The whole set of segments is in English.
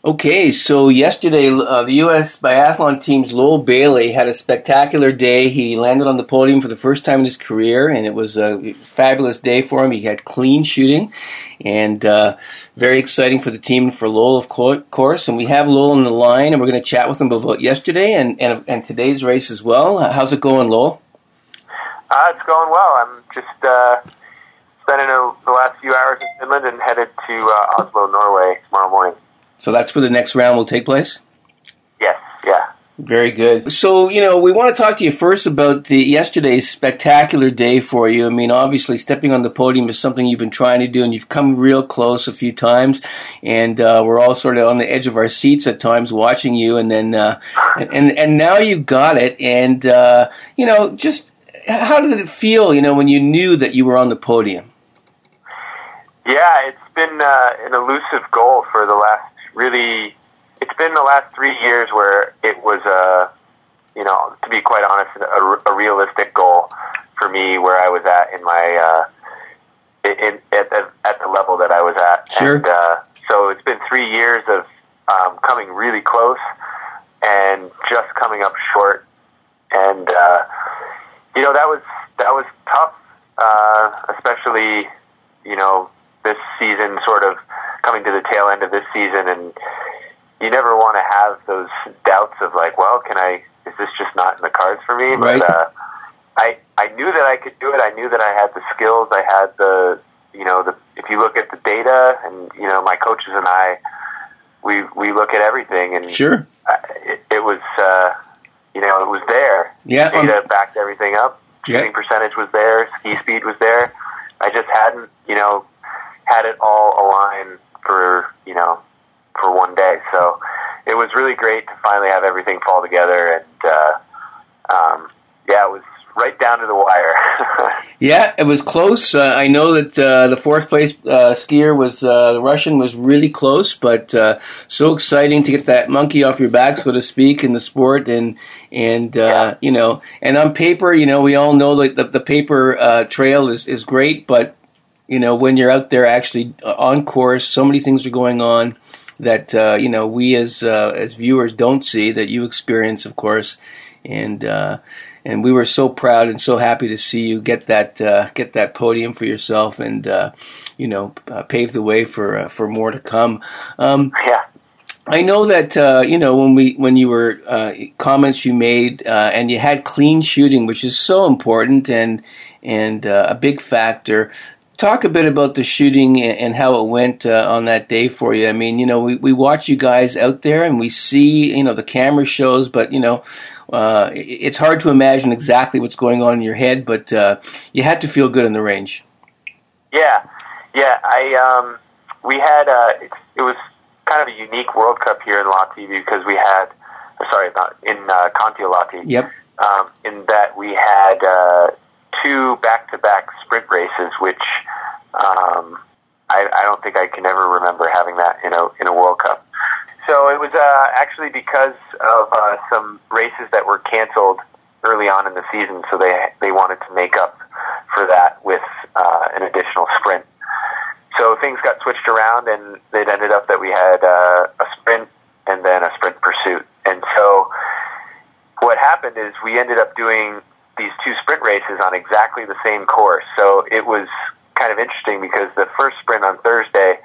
Okay, so yesterday the U.S. biathlon team's Lowell Bailey had a spectacular day. He landed on the podium for the first time in his career, and it was a fabulous day for him. He had clean shooting, and very exciting for the team and for Lowell, of course. And we have Lowell on the line, and we're going to chat with him about yesterday and today's race as well. How's it going, Lowell? It's going well. I'm just spending the last few hours in Finland and headed to Oslo, Norway tomorrow morning. So that's where the next round will take place? Yes, yeah. Very good. So, we want to talk to you first about yesterday's spectacular day for you. I mean, obviously, stepping on the podium is something you've been trying to do, and you've come real close a few times, and we're all sort of on the edge of our seats at times watching you, and then and now you got it, and, just how did it feel, when you knew that you were on the podium? Yeah, it's been an elusive goal for the last it's been the last 3 years where it was, to be quite honest, a realistic goal for me where I was at in my, at the level that I was at. Sure. And, so it's been 3 years of, coming really close and just coming up short. And, that was tough, especially, this season sort of coming to the tail end of this season, and you never want to have those doubts of like, well, is this just not in the cards for me? Right. But I knew that I could do it. I knew that I had the skills. I had if you look at the data, and my coaches and I, we look at everything, and sure, it was it was there. Yeah, data backed everything up. Shooting percentage was there. Ski speed was there. I just hadn't had it all align for one day. So it was really great to finally have everything fall together, and it was right down to the wire. Yeah, it was close. I know that the fourth place skier was the Russian was really close, but so exciting to get that monkey off your back, so to speak, in the sport, and and on paper, we all know that the paper trail is great, but when you're out there actually on course, so many things are going on that we as viewers don't see, that you experience, of course, and we were so proud and so happy to see you get that podium for yourself, and pave the way for more to come. I know that when you were comments you made, and you had clean shooting, which is so important and a big factor. Talk a bit about the shooting and how it went on that day for you. I mean, we watch you guys out there and we see, the camera shows, but, it's hard to imagine exactly what's going on in your head, but you had to feel good in the range. Yeah. We had, it was kind of a unique World Cup here in Lahti because we had, in Kontiolahti. Yep. In that we had two back-to-back sprint races, which I don't think I can ever remember having that in a World Cup. So it was actually because of some races that were canceled early on in the season, so they wanted to make up for that with an additional sprint. So things got switched around, and it ended up that we had a sprint and then a sprint pursuit. And so what happened is we ended up doing these two sprint races on exactly the same course. So it was kind of interesting because the first sprint on Thursday,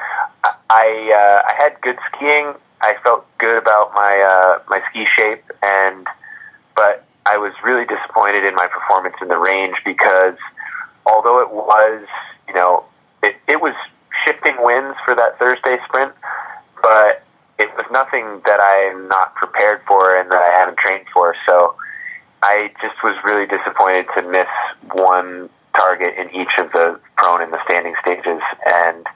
I had good skiing. I felt good about my ski shape, but I was really disappointed in my performance in the range because although it was, it was shifting winds for that Thursday sprint, but it was nothing that I'm not prepared for and that I haven't trained for. So I just was really disappointed to miss one target in each of the prone and the standing stages. And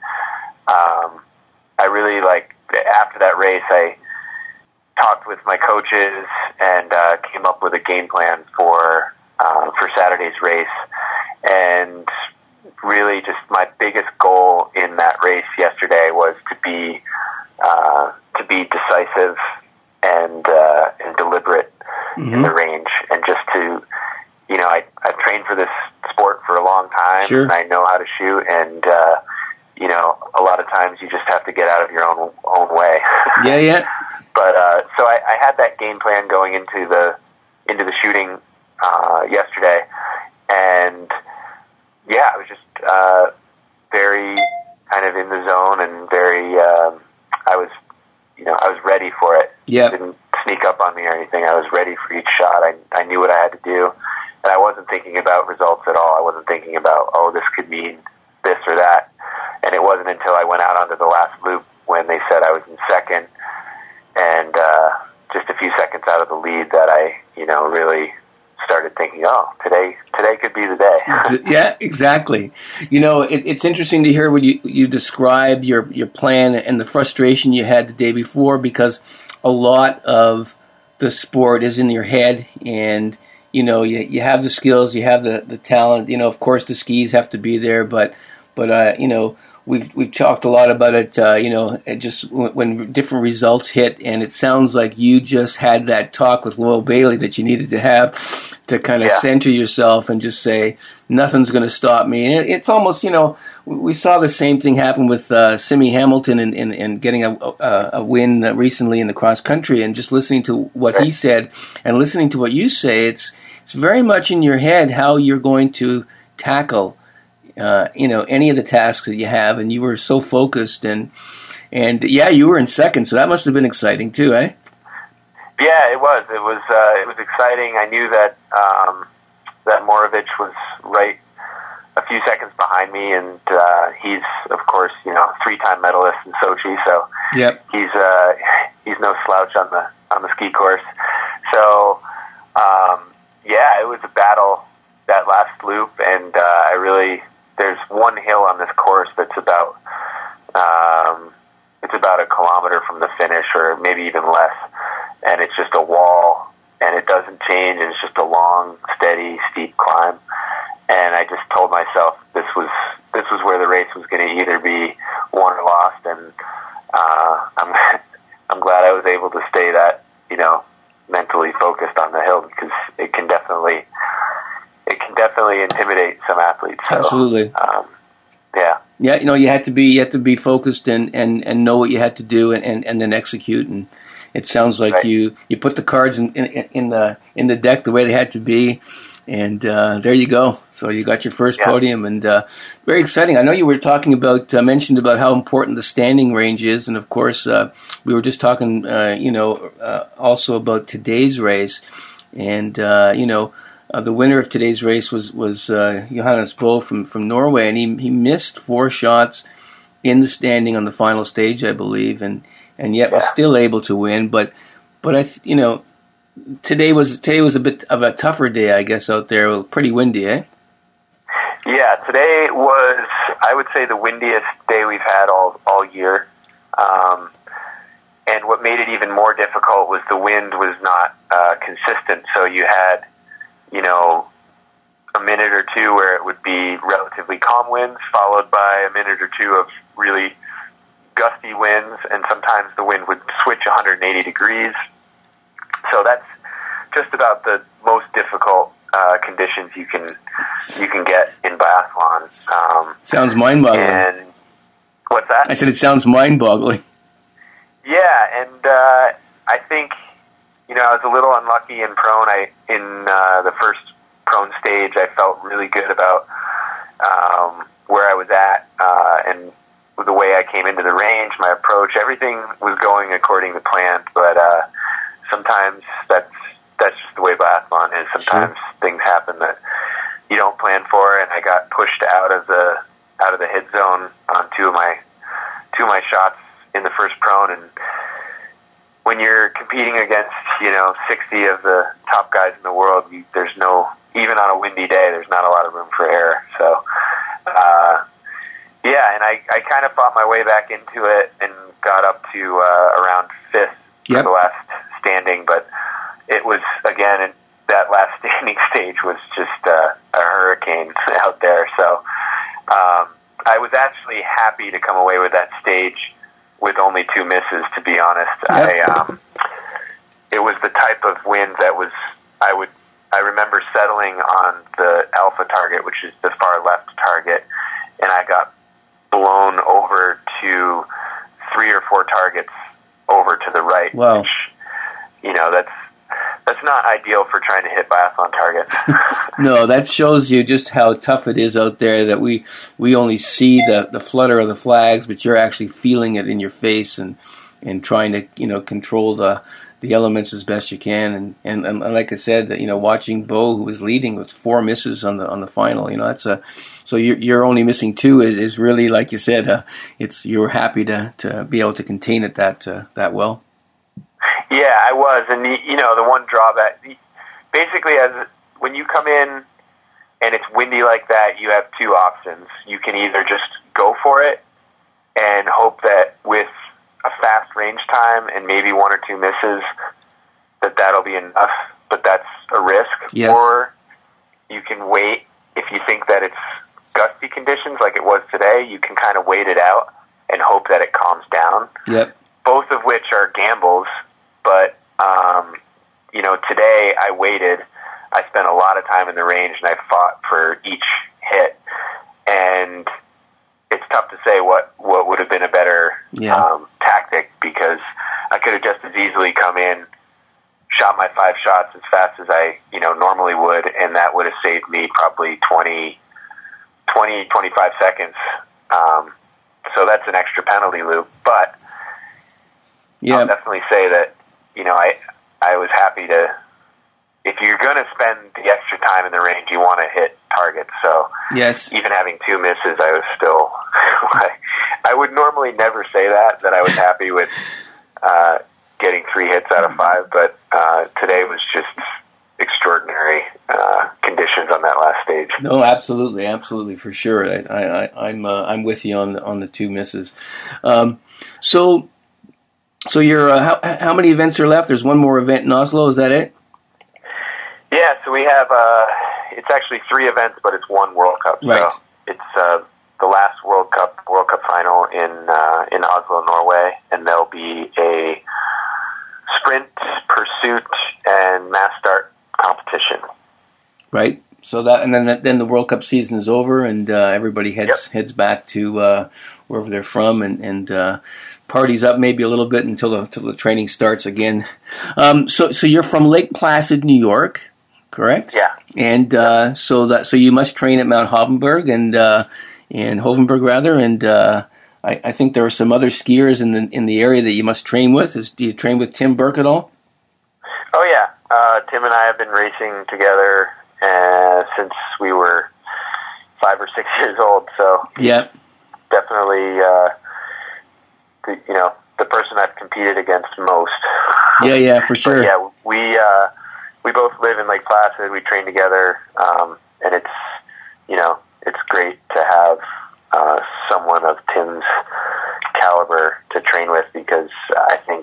I really after that race, I talked with my coaches and came up with a game plan for Saturday's race. And really just my biggest goal in that race yesterday was to be decisive and deliberate in the range, and just to, I've trained for this sport for a long time, sure. And I know how to shoot, and a lot of times you just have to get out of your own way. Yeah. But so I had that game plan going into the shooting yesterday, and I was just very kind of in the zone and very I was ready for it. Yeah. Didn't sneak up on me or anything. I was ready for each shot. I knew what I had to do, and I wasn't thinking about results at all. I wasn't thinking about, this could mean this or that. And it wasn't until I went out onto the last loop when they said I was in second, and just a few seconds out of the lead that I, really started thinking, today could be the day. Yeah, exactly. It's interesting to hear when you described your plan and the frustration you had the day before, because a lot of the sport is in your head, and you have the skills, you have the talent. Of course the skis have to be there, but we've talked a lot about it. Just when different results hit, and it sounds like you just had that talk with Loyal Bailey that you needed to have to kind of center yourself and just say nothing's going to stop me. And it's almost we saw the same thing happen with Simi Hamilton and getting a win recently in the cross country, and just listening to what he said and listening to what you say, it's very much in your head how you're going to tackle any of the tasks that you have, and you were so focused, and you were in second, so that must have been exciting too, eh? Yeah, it was. It was exciting. I knew that that Moravich was right a few seconds behind me, and he's of course 3-time medalist in Sochi, so he's no slouch on the ski course. So it was a battle that last loop, and there's one hill on this course that's about a kilometer from the finish, or maybe even less, and it's just a wall, and it doesn't change, and it's just a long, steady, steep climb. And I just told myself this was where the race was going to either be won or lost, and I'm glad I was able to stay that mentally focused on the hill, because it can definitely intimidate some athletes. So, absolutely. Yeah, you had to be focused and know what you had to do and then execute. And it sounds like you put the cards in the deck the way they had to be, and there you go. So you got your first podium, and very exciting. I know you were talking about mentioned about how important the standing range is, and of course we were just talking also about today's race, and the winner of today's race was Johannes Bø from Norway, and he missed 4 shots in the standing on the final stage, I believe, and yet was still able to win. But today was a bit of a tougher day, I guess, out there. It was pretty windy, eh? Yeah, today was, I would say, the windiest day we've had all year. And what made it even more difficult was the wind was not consistent. So you had a minute or two where it would be relatively calm winds, followed by a minute or two of really gusty winds, and sometimes the wind would switch 180 degrees. So that's just about the most difficult conditions you can get in biathlon. Sounds mind-boggling. And what's that? I said it sounds mind-boggling. Yeah, and I think I was a little unlucky in prone. In the first prone stage, I felt really good about where I was at, and the way I came into the range, my approach, everything was going according to plan. But sometimes that's just the way biathlon is. Sometimes things happen that you don't plan for, and I got pushed out of the hit zone on two of my shots in the first prone, and when you're competing against 60 of the top guys in the world, there's no, even on a windy day, there's not a lot of room for error. So and I kind of fought my way back into it and got up to around 5th for the last standing, but it was, again, that last standing stage was just a hurricane out there. So I was actually happy to come away with that stage with only 2 misses, to be honest. It was the type of wind that was, I remember settling on the alpha target, which is the far left target, and I got blown over to 3 or 4 targets over to the right. Wow. Which, that's not ideal for trying to hit biathlon targets. No, that shows you just how tough it is out there, that we only see the flutter of the flags, but you're actually feeling it in your face and trying to, control the elements as best you can. And like I said, that, watching Bo, who was leading with 4 misses on the final, so you're only missing 2 is really, like you said, you're happy to be able to contain it that well. Yeah, I was, and the one drawback, basically, when you come in and it's windy like that, you have 2 options. You can either just go for it and hope that with a fast range time and maybe 1 or 2 misses, that'll be enough, but that's a risk. Yes. Or you can wait. If you think that it's gusty conditions like it was today, you can kind of wait it out and hope that it calms down. Yep. Both of which are gambles. But, today I waited. I spent a lot of time in the range, and I fought for each hit. And it's tough to say what would have been a better tactic, because I could have just as easily come in, shot my 5 shots as fast as I normally would, and that would have saved me probably 20, 25 seconds. So that's an extra penalty loop. But I'll definitely say that, I was happy to, if you're going to spend the extra time in the range, you want to hit targets. So yes, even having 2 misses, I was still, I would normally never say that I was happy with getting 3 hits out of 5, but today was just extraordinary conditions on that last stage. No, absolutely, for sure. I'm with you on the 2 misses. So you're how many events are left? There's one more event in Oslo. Is that it? Yeah. So we have it's actually 3 events, but it's 1 World Cup. Right. So it's the last World Cup final in Oslo, Norway, and there'll be a sprint, pursuit, and mass start competition. Right. So that, and then the World Cup season is over, and everybody heads back to wherever they're from, and parties up maybe a little bit until the training starts again. So you're from Lake Placid, New York, correct? Yeah. And so you must train at Mount Hovenberg and Hovenberg rather, and I think there are some other skiers in the area that you must train with. Do you train with Tim Burke at all? Oh yeah, Tim and I have been racing together since we were 5 or 6 years old. So yeah, definitely the person I've competed against most. Yeah, for sure. But yeah, we both live in Lake Placid. We train together, and it's great to have someone of Tim's caliber to train with, because I think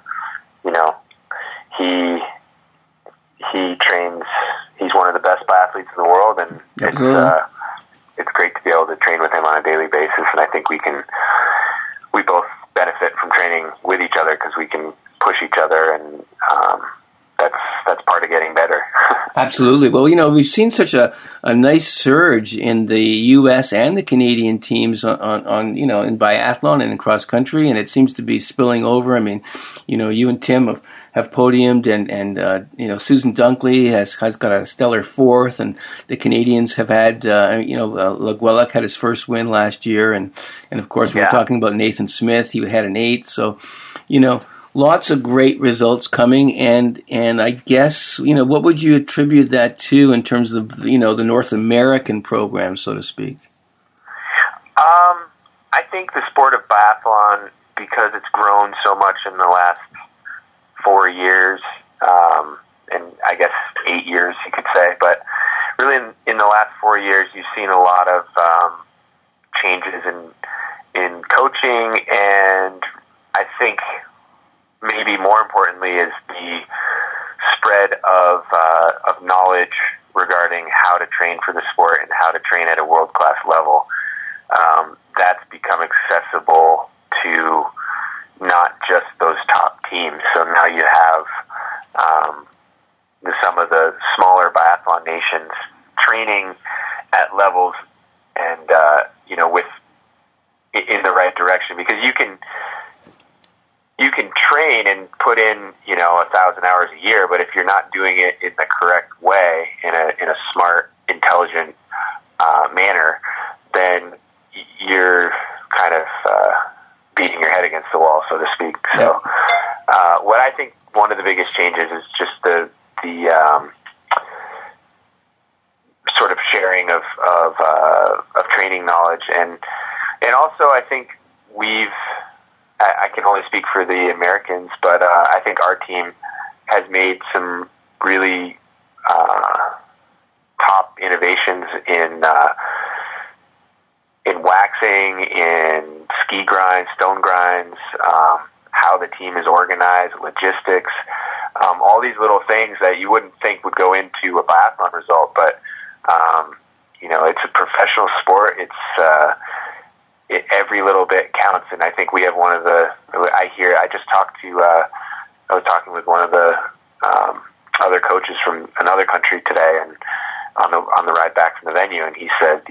he trains. He's one of the best biathletes in the world, and it's great to be able to train with him on a daily basis. And I think we both benefit from training with each other, because we can push each other, and that's part of getting better. Absolutely. Well, we've seen such a nice surge in the U.S. and the Canadian teams on in biathlon and in cross country, and it seems to be spilling over. I mean, you and Tim have podiumed, and Susan Dunkley has got a stellar 4th, and the Canadians have had Le Guelec had his first win last year, and of course we're talking about Nathan Smith. He had an 8th, so lots of great results coming, and I guess what would you attribute that to in terms of the North American program, so to speak? I think the sport of biathlon, because it's grown so much in the last 4 years, and I guess 8 years you could say, but really in the last 4 years you've seen a lot of changes in coaching, and I think maybe more importantly is the spread of knowledge regarding how to train for the sport and how to train at a world-class level. That's become accessible to not just those top teams. So now you have some of the smaller biathlon nations training at levels and with in the right direction, because you can you can train and put in, 1,000 hours a year, but if you're not doing it in the correct way, in a smart, intelligent manner, then you're kind of beating your head against the wall, so to speak. So, what I think one of the biggest changes is just the sort of sharing of training knowledge, and also I think I can only speak for the Americans, but I think our team has made some really top innovations in waxing, in ski grinds, stone grinds, how the team is organized, logistics, all these little things that you wouldn't think would go into a biathlon result, but it's a professional sport. Every little bit counts, and I think we have one of the. I was talking with one of the other coaches from another country today, and on the ride back from the venue, and he said,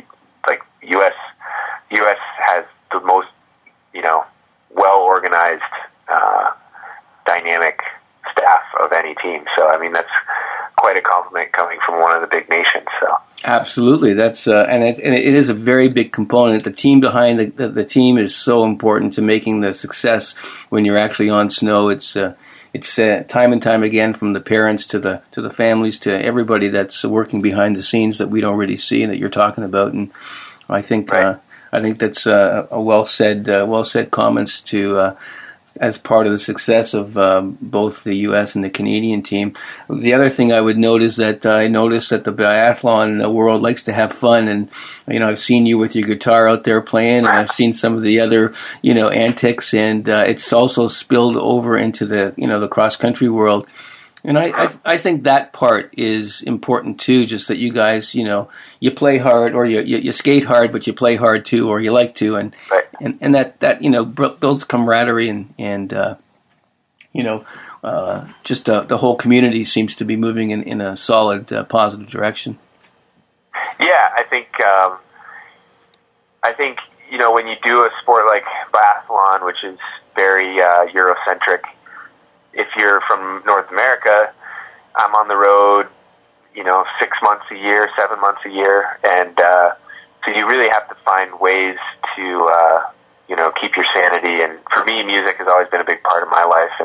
U.S. has the most well organized, dynamic staff of any team. So I mean that's quite a compliment coming from one of the big nations. So. Absolutely, that's and it is a very big component. The team behind the team is so important to making the success when you're actually on snow. It's time and time again, from the parents to the families to everybody that's working behind the scenes that we don't really see and that you're talking about. And I think that's a well said comments to. As part of the success of both the U.S. and the Canadian team. The other thing I would note is that I noticed that the biathlon world likes to have fun, and I've seen you with your guitar out there playing, and I've seen some of the other antics, and it's also spilled over into the cross country world. And I think that part is important too, just that you guys, you play hard, or you skate hard, but you play hard too, or you like to, and that builds camaraderie, and just the whole community seems to be moving in a solid, positive direction. Yeah, I think when you do a sport like biathlon, which is very Eurocentric. If you're from North America, I'm on the road, 6 months a year, 7 months a year, and so you really have to find ways to, keep your sanity. And for me, music has always been a big part of my life,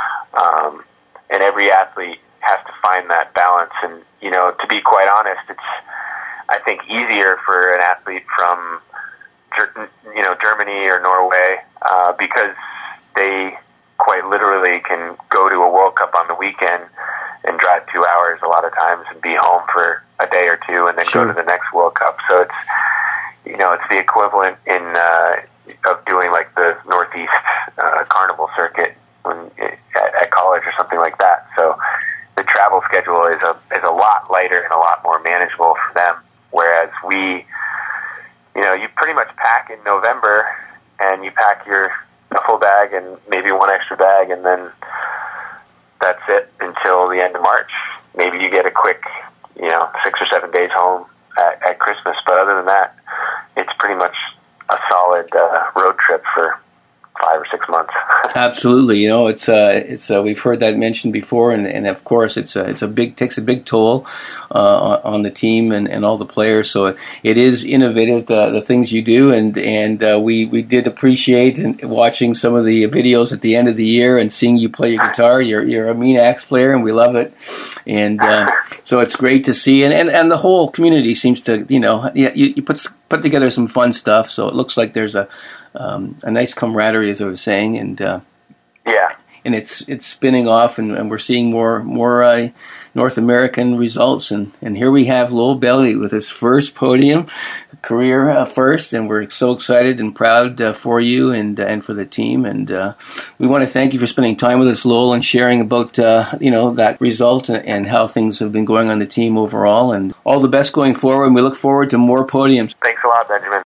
and every athlete has to find that balance. And to be quite honest, it's I think easier for an athlete from Germany or Norway because they quite literally can go to a World Cup on the weekend and drive 2 hours a lot of times and be home for a day or two and then go to the next World Cup. So it's it's the equivalent of doing like the Northeast Carnival circuit at college or something like that. So the travel schedule is a lot lighter and a lot more manageable for them. Whereas we, you pretty much pack in November and you pack your duffel bag and maybe one extra bag, and then that's it until the end of March. Maybe you get a quick, 6 or 7 days home at Christmas, but other than that, it's pretty much a solid road trip for 5 or 6 months. Absolutely, it's we've heard that mentioned before, and of course takes a big toll on the team and all the players. So it is innovative, the things you do, and we did appreciate watching some of the videos at the end of the year and seeing you play your guitar. You're a mean axe player, and we love it, and so it's great to see, and the whole community seems to you put together some fun stuff. So it looks like there's a nice camaraderie, as I was saying, and and it's spinning off, and we're seeing more North American results, and here we have Lowell Bailey with his first podium, career first, and we're so excited and proud for you and for the team, and we want to thank you for spending time with us, Lowell, and sharing about that result and how things have been going on the team overall, and all the best going forward. And we look forward to more podiums. Thanks a lot, Benjamin.